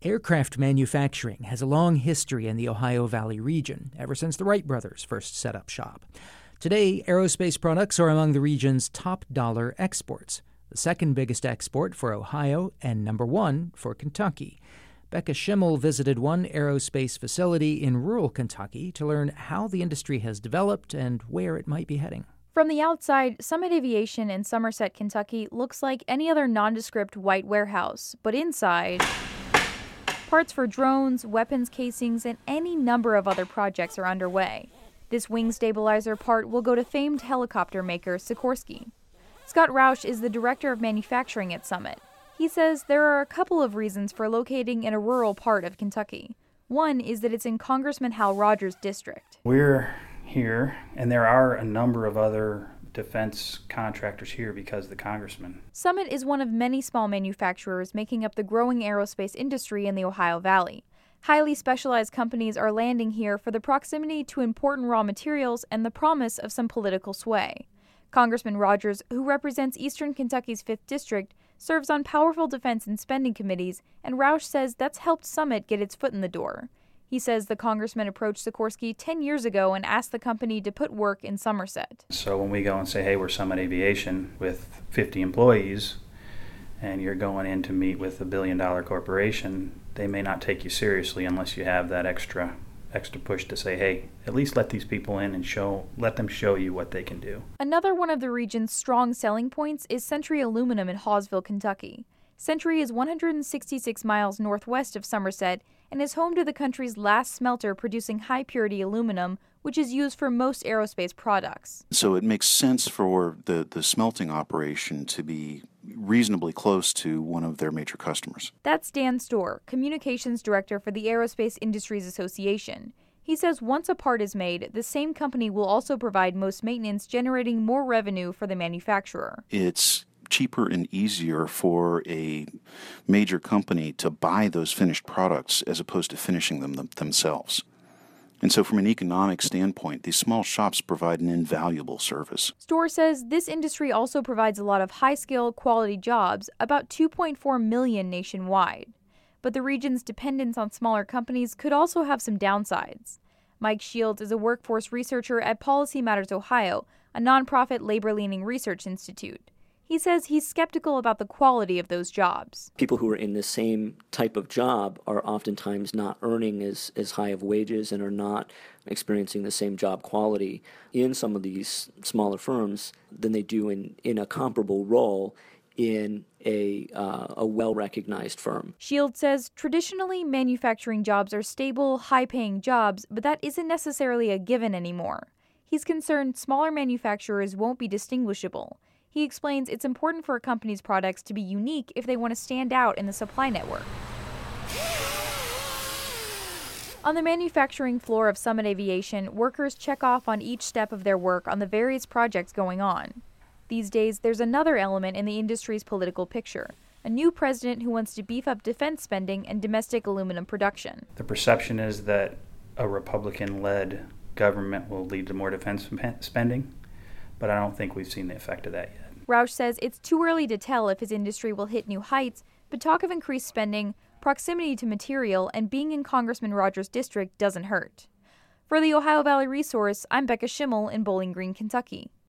Aircraft manufacturing has a long history in the Ohio Valley region, ever since the Wright brothers first set up shop. Today, aerospace products are among the region's top dollar exports, the second biggest export for Ohio and number one for Kentucky. Becca Schimmel visited one aerospace facility in rural Kentucky to learn how the industry has developed and where it might be heading. From the outside, Summit Aviation in Somerset, Kentucky looks like any other nondescript white warehouse, but inside, parts for drones, weapons casings, and any number of other projects are underway. This wing stabilizer part will go to famed helicopter maker Sikorsky. Scott Roush is the director of manufacturing at Summit. He says there are a couple of reasons for locating in a rural part of Kentucky. One is that it's in Congressman Hal Rogers' district. We're here, and there are a number of other defense contractors here because of the congressman. Summit is one of many small manufacturers making up the growing aerospace industry in the Ohio Valley. Highly specialized companies are landing here for the proximity to important raw materials and the promise of some political sway. Congressman Rogers, who represents Eastern Kentucky's 5th District, serves on powerful defense and spending committees, and Roush says that's helped Summit get its foot in the door. He says the congressman approached Sikorsky 10 years ago and asked the company to put work in Somerset. So when we go and say, hey, we're Summit Aviation with 50 employees, and you're going in to meet with a billion-dollar corporation, they may not take you seriously unless you have that extra push to say, hey, at least let these people in and let them show you what they can do. Another one of the region's strong selling points is Century Aluminum in Hawesville, Kentucky. Century is 166 miles northwest of Somerset and is home to the country's last smelter producing high-purity aluminum, which is used for most aerospace products. So it makes sense for the smelting operation to be reasonably close to one of their major customers. That's Dan Storr, communications director for the Aerospace Industries Association. He says once a part is made, the same company will also provide most maintenance, generating more revenue for the manufacturer. It's cheaper and easier for a major company to buy those finished products as opposed to finishing them themselves. And so from an economic standpoint, these small shops provide an invaluable service. Storr says this industry also provides a lot of high-skill, quality jobs, about 2.4 million nationwide. But the region's dependence on smaller companies could also have some downsides. Mike Shields is a workforce researcher at Policy Matters Ohio, a nonprofit labor-leaning research institute. He says he's skeptical about the quality of those jobs. People who are in the same type of job are oftentimes not earning as high of wages and are not experiencing the same job quality in some of these smaller firms than they do in a comparable role in a well-recognized firm. Shields says traditionally manufacturing jobs are stable, high-paying jobs, but that isn't necessarily a given anymore. He's concerned smaller manufacturers won't be distinguishable. He explains it's important for a company's products to be unique if they want to stand out in the supply network. On the manufacturing floor of Summit Aviation, workers check off on each step of their work on the various projects going on. These days, there's another element in the industry's political picture, a new president who wants to beef up defense spending and domestic aluminum production. The perception is that a Republican-led government will lead to more defense spending, but I don't think we've seen the effect of that yet. Roush says it's too early to tell if his industry will hit new heights, but talk of increased spending, proximity to material, and being in Congressman Rogers' district doesn't hurt. For the Ohio Valley Resource, I'm Becca Schimmel in Bowling Green, Kentucky.